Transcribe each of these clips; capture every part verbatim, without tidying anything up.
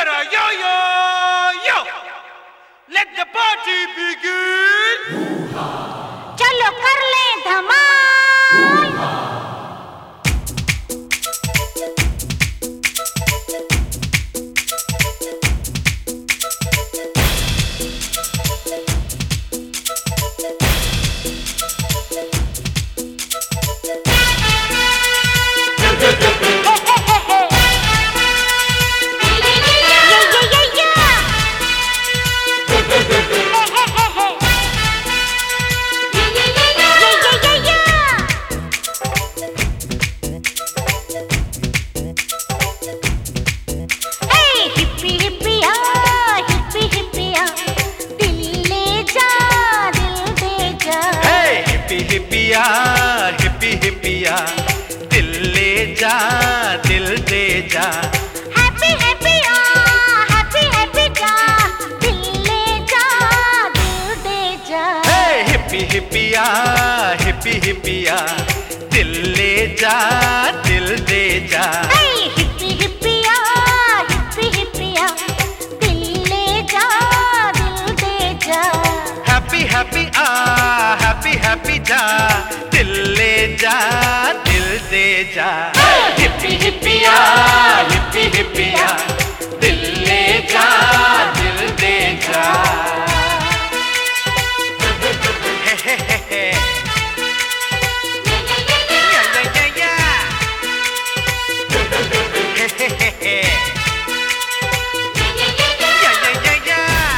better yo yo yo. Let the party begin. चलो कर ले धमाल। हिप्पिया हिप्पी हिप्पिया दिल ले जा दिल दे जा। हैप्पी हैप्पिया हैप्पी हैप्पी जा दिल ले जा दिल दे जा। हे हिप्पी हिप्पिया हिप्पी हिप्पिया दिल ले जा दिल दे जा। हे हिप्पी हिप्पिया हिप्पी हिप्पिया दिल ले जा दिल दे जा। हैप्पी हैप्पी आ हैप्पी हैप्पी जा दिल ले जा दिल दे जा। हिप्पी हिप्पिया हिप्पी हिप्पिया दिल ले जा दिल दे जा। हे हे हे हे या या या या हे हे हे हे या या या या।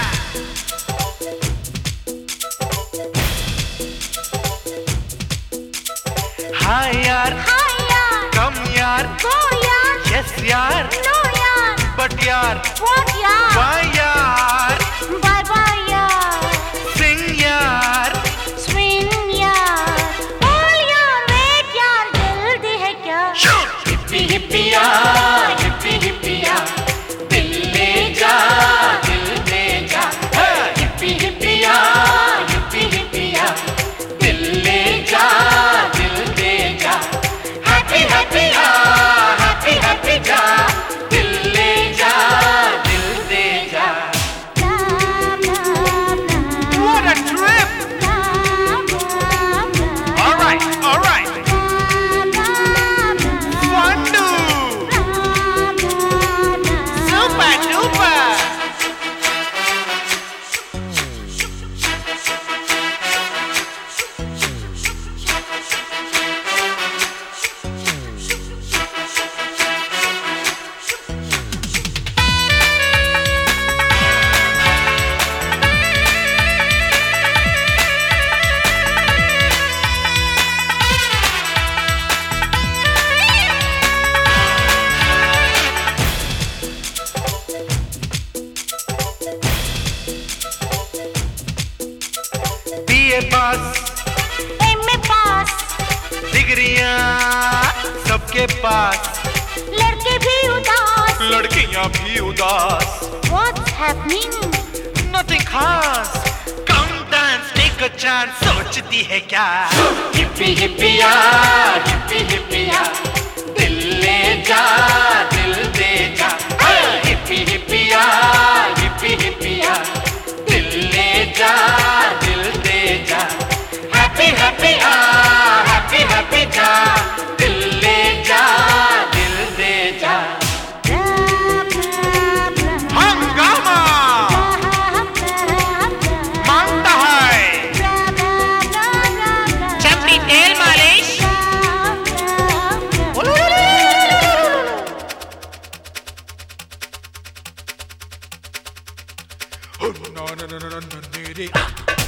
हाय यार हाय यार कम यार गो यार यस यार नो यार बट यार व्हाट यार वाई यार बाय बाय यार सिंग यार स्विंग यार ऑल यार वेट यार जल्दी है क्या। हिप्पी हिप्पिया हिप्पी हिप्पिया दिल ले जा दिल दे जा। हिप्पी हिप्पिया हिप्पी हिप्पिया दिल ले जा दिल दे जा। हैप्पी हैप्पी आ हैप्पी हैप्पी जा दिल ले जा दिल दे जा। What a trip! All right, all right. Fun do. Super duper. BA pass MA pass डिग्रियां सबके पास लड़के भी उदास लड़कियां भी उदास। What's happening? Nothing खास come dance take a chance सोचती है क्या। हिप्पी हिप्पिया हिप्पी हिप्पिया दिल ले जा दिल दे जा। हिप्पी हिप्पिया हिप्पी हिप्पिया दिल ले जा दिल दे जा। हैप्पी हैप्पी आ हैप्पी हैप्पी जा दिल ले जा दिल दे जा। हंगामा मांगता है चपड़ी तेल मालिश। Oh, no, no, no, no, no, no, no, no.